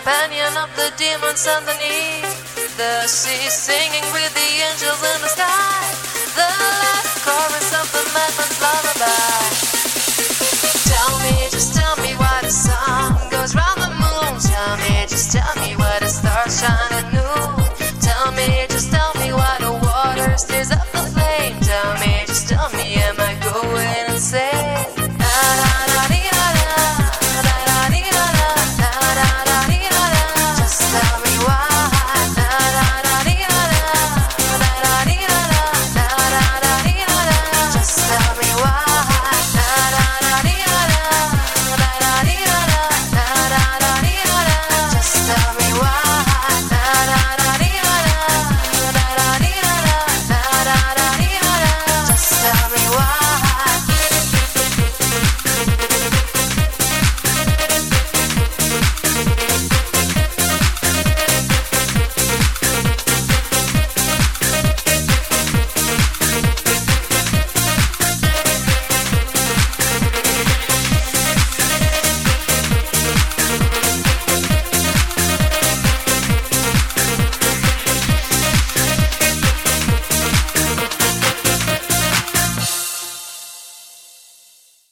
companion of the demons underneath the sea, singing with the angels in the sky, the last chorus of the madman's lullaby. Tell me, just tell me why the sun goes round the moon. Tell me, just tell me why the stars shine at noon. Tell me, just tell me why the water stirs up the flame. Tell me, just tell me, am I